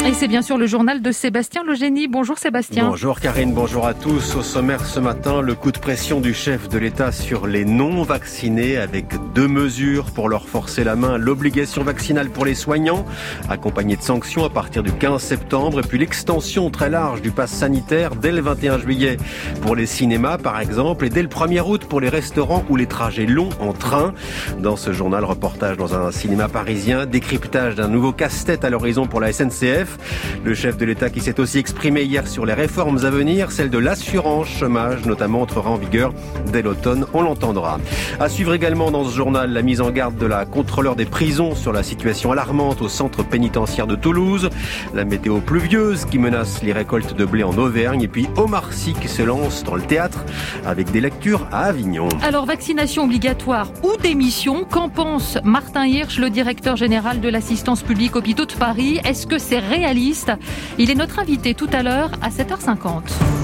Et c'est bien sûr le journal de Sébastien Legénie. Bonjour Sébastien. Bonjour Karine, bonjour à tous. Au sommaire ce matin, le coup de pression du chef de l'État sur les non-vaccinés avec 2 mesures pour leur forcer la main. L'obligation vaccinale pour les soignants, accompagnée de sanctions à partir du 15 septembre. Et puis l'extension très large du pass sanitaire dès le 21 juillet pour les cinémas par exemple. Et dès le 1er août pour les restaurants ou les trajets longs en train. Dans ce journal, reportage dans un cinéma parisien, décryptage d'un nouveau casse-tête à l'horizon pour la SNCF. Le chef de l'État qui s'est aussi exprimé hier sur les réformes à venir, celle de l'assurance chômage notamment entrera en vigueur dès l'automne, on l'entendra. À suivre également dans ce journal la mise en garde de la contrôleure des prisons sur la situation alarmante au centre pénitentiaire de Toulouse, la météo pluvieuse qui menace les récoltes de blé en Auvergne et puis Omar Sy qui se lance dans le théâtre avec des lectures à Avignon. Alors vaccination obligatoire ou démission, qu'en pense Martin Hirsch, le directeur général de l'assistance publique hôpitaux de Paris? Est-ce que c'est réaliste? Il est notre invité tout à l'heure à 7h50.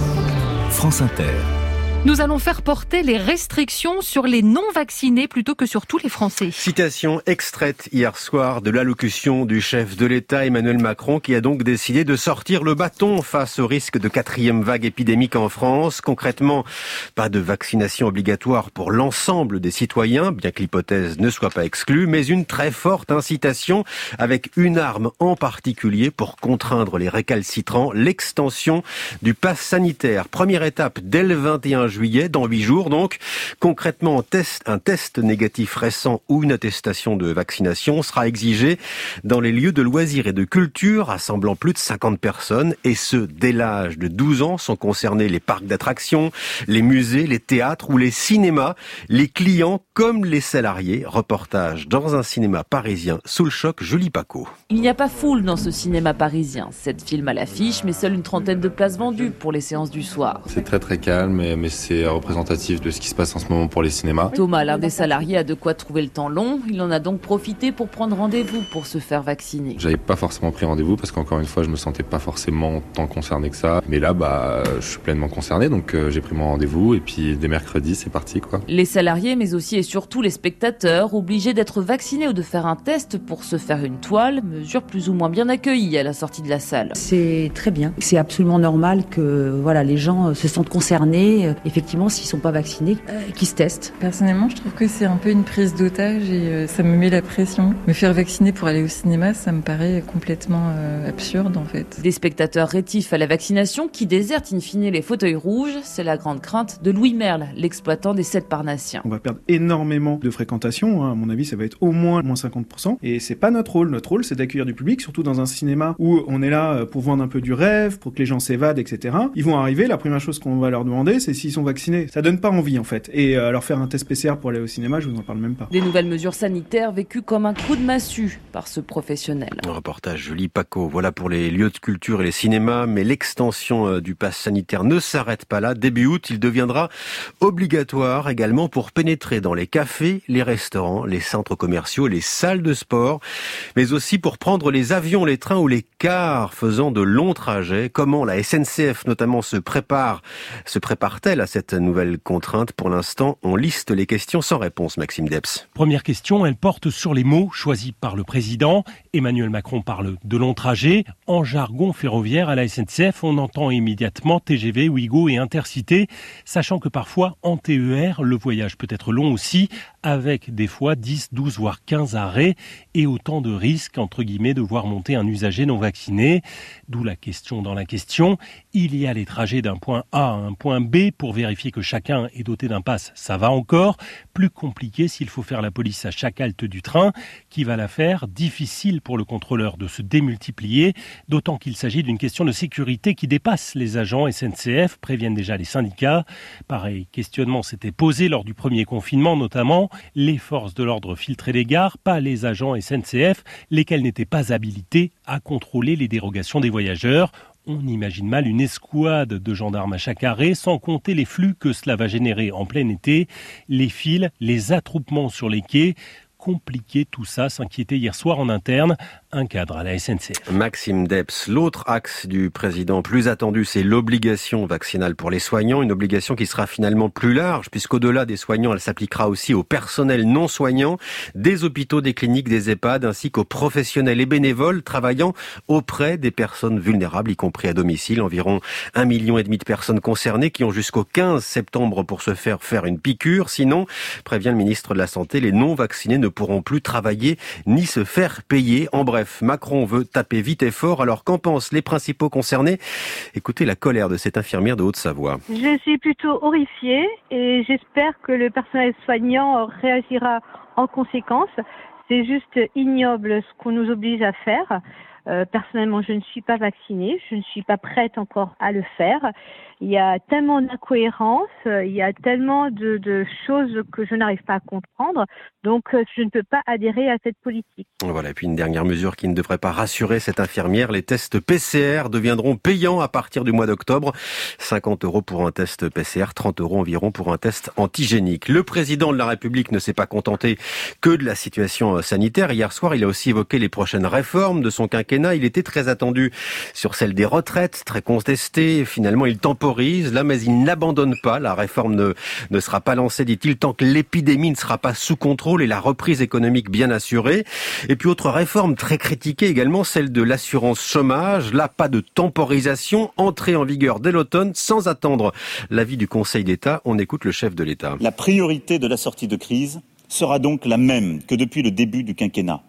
France Inter. Nous allons faire porter les restrictions sur les non-vaccinés plutôt que sur tous les Français. Citation extraite hier soir de l'allocution du chef de l'État Emmanuel Macron qui a donc décidé de sortir le bâton face au risque de 4e vague épidémique en France. Concrètement, pas de vaccination obligatoire pour l'ensemble des citoyens, bien que l'hypothèse ne soit pas exclue, mais une très forte incitation avec une arme en particulier pour contraindre les récalcitrants, l'extension du pass sanitaire. Première étape dès le 21 juillet, dans 8 jours donc. Concrètement, un test négatif récent ou une attestation de vaccination sera exigé dans les lieux de loisirs et de culture rassemblant plus de 50 personnes et ce, dès l'âge de 12 ans sont concernés les parcs d'attractions, les musées, les théâtres ou les cinémas, les clients comme les salariés. Reportage dans un cinéma parisien sous le choc, Julie Paco. Il n'y a pas foule dans ce cinéma parisien. 7 films à l'affiche, mais seule une trentaine de places vendues pour les séances du soir. C'est très calme, mais c'est représentatif de ce qui se passe en ce moment pour les cinémas. Thomas, l'un des salariés, a de quoi trouver le temps long. Il en a donc profité pour prendre rendez-vous pour se faire vacciner. J'avais pas forcément pris rendez-vous parce qu'encore une fois, je me sentais pas forcément tant concerné que ça. Mais là, je suis pleinement concerné, donc j'ai pris mon rendez-vous et puis dès mercredi, c'est parti, quoi. Les salariés, mais aussi et surtout les spectateurs, obligés d'être vaccinés ou de faire un test pour se faire une toile, mesure plus ou moins bien accueillie à la sortie de la salle. C'est très bien. C'est absolument normal que les gens se sentent concernés. Effectivement, s'ils sont pas vaccinés, qu'ils se testent. Personnellement, je trouve que c'est un peu une prise d'otage et ça me met la pression. Me faire vacciner pour aller au cinéma, ça me paraît complètement absurde en fait. Des spectateurs rétifs à la vaccination qui désertent in fine les fauteuils rouges, c'est la grande crainte de Louis Merle, l'exploitant des 7 Parnassiens. On va perdre énormément de fréquentation, à mon avis ça va être au moins 50%, et c'est pas notre rôle. Notre rôle c'est d'accueillir du public, surtout dans un cinéma où on est là pour vendre un peu du rêve, pour que les gens s'évadent, etc. Ils vont arriver, la première chose qu'on va leur demander c'est s'ils sont vaccinés. Ça donne pas envie en fait. Et leur faire un test PCR pour aller au cinéma, je vous en parle même pas. Des nouvelles mesures sanitaires vécues comme un coup de massue par ce professionnel. Un reportage Julie Paco. Voilà pour les lieux de culture et les cinémas, mais l'extension du pass sanitaire ne s'arrête pas là. Début août, il deviendra obligatoire également pour pénétrer dans les cafés, les restaurants, les centres commerciaux, les salles de sport, mais aussi pour prendre les avions, les trains ou les cars faisant de longs trajets. Comment la SNCF notamment se prépare-t-elle à cette nouvelle contrainte? Pour l'instant, on liste les questions sans réponse, Maxime Debs. Première question, elle porte sur les mots choisis par le président. Emmanuel Macron parle de long trajet. En jargon ferroviaire, à la SNCF, on entend immédiatement TGV, Ouigo et Intercité, sachant que parfois, en TER, le voyage peut être long aussi, avec des fois 10, 12, voire 15 arrêts et autant de risques, entre guillemets, de voir monter un usager non vacciné. D'où la question dans la question. Il y a les trajets d'un point A à un point B pour vérifier que chacun est doté d'un pass, ça va encore. Plus compliqué s'il faut faire la police à chaque halte du train. Qui va la faire? Difficile pour le contrôleur de se démultiplier, d'autant qu'il s'agit d'une question de sécurité qui dépasse les agents SNCF, préviennent déjà les syndicats. Pareil questionnement s'était posé lors du premier confinement notamment. Les forces de l'ordre filtraient les gares, pas les agents SNCF, lesquels n'étaient pas habilités à contrôler les dérogations des voyageurs. On imagine mal une escouade de gendarmes à chaque arrêt, sans compter les flux que cela va générer en plein été, les files, les attroupements sur les quais. compliqué tout ça, s'inquiétait hier soir en interne un cadre à la SNCF. Maxime Depps, l'autre axe du président plus attendu, c'est l'obligation vaccinale pour les soignants, une obligation qui sera finalement plus large, puisqu'au-delà des soignants, elle s'appliquera aussi au personnel non soignant, des hôpitaux, des cliniques, des EHPAD, ainsi qu'aux professionnels et bénévoles travaillant auprès des personnes vulnérables, y compris à domicile. Environ 1,5 million de personnes concernées qui ont jusqu'au 15 septembre pour se faire une piqûre. Sinon, prévient le ministre de la Santé, les non-vaccinés ne pourront plus travailler ni se faire payer. En bref, Macron veut taper vite et fort. Alors qu'en pensent les principaux concernés? Écoutez la colère de cette infirmière de Haute-Savoie. Je suis plutôt horrifiée et j'espère que le personnel soignant réagira en conséquence. C'est juste ignoble ce qu'on nous oblige à faire. Personnellement, je ne suis pas vaccinée, je ne suis pas prête encore à le faire. Il y a tellement d'incohérences, il y a tellement de choses que je n'arrive pas à comprendre, donc je ne peux pas adhérer à cette politique. Voilà, et puis une dernière mesure qui ne devrait pas rassurer cette infirmière, les tests PCR deviendront payants à partir du mois d'octobre. 50 € pour un test PCR, 30 € environ pour un test antigénique. Le président de la République ne s'est pas contenté que de la situation sanitaire. Hier soir, il a aussi évoqué les prochaines réformes de son quinquennat. Il était très attendu sur celle des retraites, très contestée. Finalement, il temporise là, mais il n'abandonne pas. La réforme ne sera pas lancée, dit-il, tant que l'épidémie ne sera pas sous contrôle et la reprise économique bien assurée. Et puis, autre réforme très critiquée également, celle de l'assurance chômage. Là, pas de temporisation, entrée en vigueur dès l'automne, sans attendre l'avis du Conseil d'État. On écoute le chef de l'État. La priorité de la sortie de crise sera donc la même que depuis le début du quinquennat.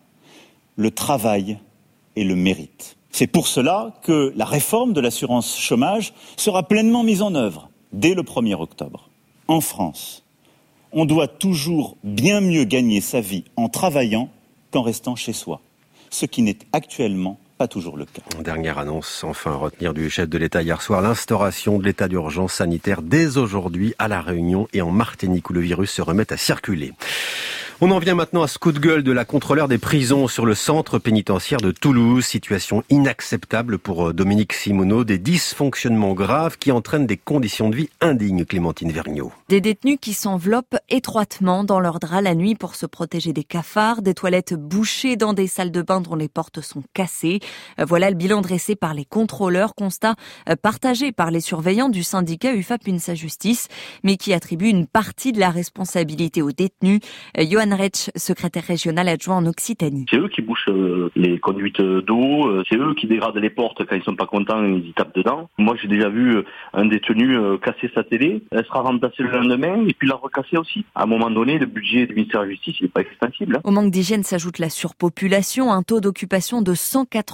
Le travail et le mérite. C'est pour cela que la réforme de l'assurance chômage sera pleinement mise en œuvre dès le 1er octobre. En France, on doit toujours bien mieux gagner sa vie en travaillant qu'en restant chez soi, ce qui n'est actuellement pas toujours le cas. Dernière annonce, enfin, à retenir du chef de l'État hier soir, l'instauration de l'état d'urgence sanitaire dès aujourd'hui à La Réunion et en Martinique où le virus se remet à circuler. On en vient maintenant à ce coup de gueule de la contrôleur des prisons sur le centre pénitentiaire de Toulouse. Situation inacceptable pour Dominique Simonneau. Des dysfonctionnements graves qui entraînent des conditions de vie indignes, Clémentine Vergniaud. Des détenus qui s'enveloppent étroitement dans leur drap la nuit pour se protéger des cafards, des toilettes bouchées dans des salles de bain dont les portes sont cassées. Voilà le bilan dressé par les contrôleurs, constat partagé par les surveillants du syndicat UFAP UNSA Justice, mais qui attribue une partie de la responsabilité aux détenus. Johan Retsch, secrétaire régional adjoint en Occitanie. C'est eux qui bouchent les conduites d'eau, c'est eux qui dégradent les portes quand ils sont pas contents, ils y tapent dedans. Moi j'ai déjà vu un détenu casser sa télé, elle sera remplacée le lendemain et puis la recasser aussi. À un moment donné, le budget du ministère de la Justice n'est pas extensible. Au manque d'hygiène s'ajoute la surpopulation, un taux d'occupation de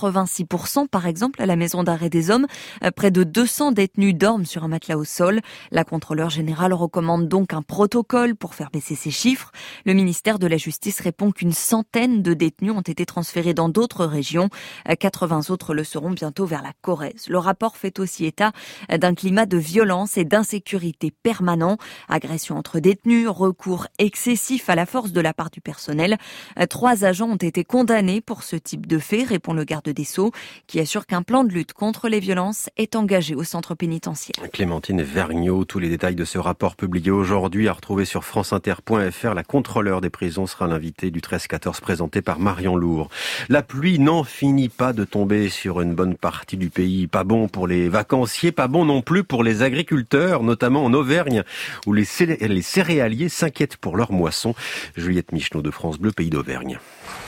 186% par exemple à la maison d'arrêt des hommes. Près de 200 détenus dorment sur un matelas au sol. La contrôleure générale recommande donc un protocole pour faire baisser ces chiffres. Le ministère de la Justice répond qu'une centaine de détenus ont été transférés dans d'autres régions. 80 autres le seront bientôt vers la Corrèze. Le rapport fait aussi état d'un climat de violence et d'insécurité permanent. Agressions entre détenus, recours excessif à la force de la part du personnel. 3 agents ont été condamnés pour ce type de fait, répond le garde des Sceaux, qui assure qu'un plan de lutte contre les violences est engagé au centre pénitentiaire. Clémentine Vergniaud, tous les détails de ce rapport publié aujourd'hui à retrouver sur franceinter.fr. La contrôleure des prisons sera l'invité du 13-14 présenté par Marion Lourd. La pluie n'en finit pas de tomber sur une bonne partie du pays. Pas bon pour les vacanciers, pas bon non plus pour les agriculteurs, notamment en Auvergne, où les céréaliers s'inquiètent pour leur moisson. Juliette Michenot de France Bleu, Pays d'Auvergne.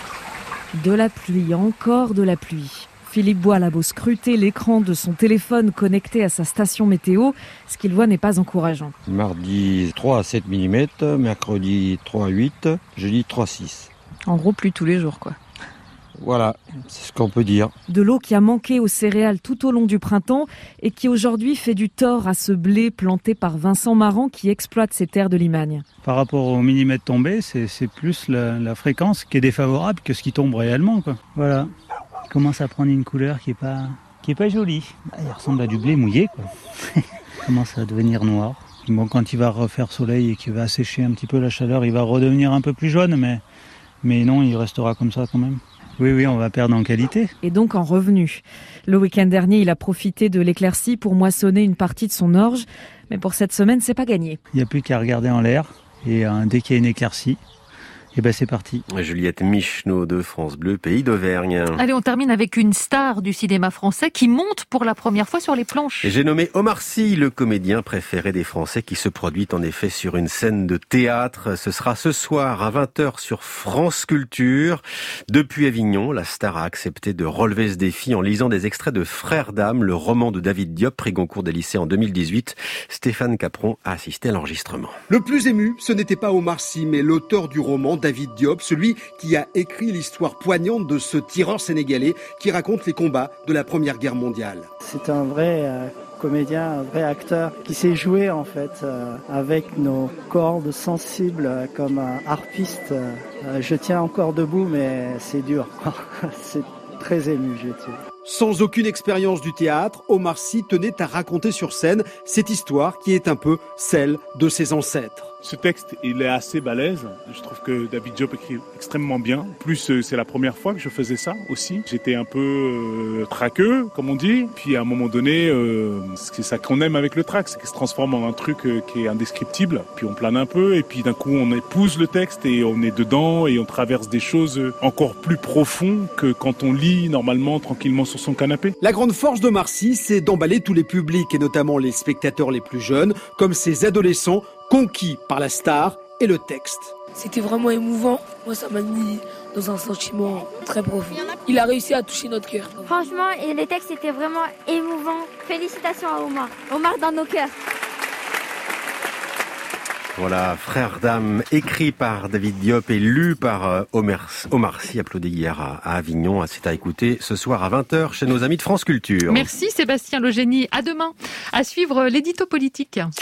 De la pluie, encore de la pluie. Philippe Boil a beau scruter l'écran de son téléphone connecté à sa station météo, ce qu'il voit n'est pas encourageant. Mardi 3 à 7 mm, mercredi 3 à 8, jeudi 3 à 6. En gros, pluie tous les jours, quoi. Voilà, c'est ce qu'on peut dire. De l'eau qui a manqué aux céréales tout au long du printemps et qui aujourd'hui fait du tort à ce blé planté par Vincent Marant qui exploite ces terres de Limagne. Par rapport aux millimètres tombés, c'est plus la fréquence qui est défavorable que ce qui tombe réellement, quoi. Voilà. Il commence à prendre une couleur qui est pas jolie. Il ressemble à du blé mouillé, quoi. Il commence à devenir noir. Bon, quand il va refaire soleil et qu'il va assécher un petit peu la chaleur, il va redevenir un peu plus jaune, mais non, il restera comme ça quand même. Oui, on va perdre en qualité. Et donc en revenu. Le week-end dernier, il a profité de l'éclaircie pour moissonner une partie de son orge. Mais pour cette semaine, c'est pas gagné. Il n'y a plus qu'à regarder en l'air. Et dès qu'il y a une éclaircie, Et ben c'est parti. Juliette Micheneau de France Bleu, Pays d'Auvergne. Allez, on termine avec une star du cinéma français qui monte pour la première fois sur les planches. Et j'ai nommé Omar Sy, le comédien préféré des Français, qui se produit en effet sur une scène de théâtre. Ce sera ce soir à 20h sur France Culture. Depuis Avignon, la star a accepté de relever ce défi en lisant des extraits de Frères d'âme, le roman de David Diop, prix Goncourt des lycées en 2018. Stéphane Capron a assisté à l'enregistrement. Le plus ému, ce n'était pas Omar Sy, mais l'auteur du roman, David Diop, celui qui a écrit l'histoire poignante de ce tireur sénégalais qui raconte les combats de la Première Guerre mondiale. C'est un vrai comédien, un vrai acteur qui sait jouer en fait avec nos cordes sensibles comme un harpiste. Je tiens encore debout, mais c'est dur. C'est très ému, j'étais. Sans aucune expérience du théâtre, Omar Sy tenait à raconter sur scène cette histoire qui est un peu celle de ses ancêtres. Ce texte, il est assez balèze. Je trouve que David Diop écrit extrêmement bien. En plus, c'est la première fois que je faisais ça aussi. J'étais un peu traqueux, comme on dit. Puis à un moment donné, c'est ça qu'on aime avec le track, c'est qu'il se transforme en un truc qui est indescriptible. Puis on plane un peu et puis d'un coup on épouse le texte et on est dedans et on traverse des choses encore plus profondes que quand on lit normalement tranquillement sur son canapé. La grande force d'Omar Sy, c'est d'emballer tous les publics et notamment les spectateurs les plus jeunes, comme ces adolescents conquis par la star et le texte. C'était vraiment émouvant. Moi, ça m'a mis dans un sentiment très profond. Il a réussi à toucher notre cœur. Franchement, et les textes étaient vraiment émouvants. Félicitations à Omar. Omar dans nos cœurs. Voilà, Frères d'âme, écrit par David Diop et lu par Omar Sy, applaudi hier à Avignon. C'est à écouter ce soir à 20h chez nos amis de France Culture. Merci Sébastien Legénie. À demain. À suivre l'édito politique.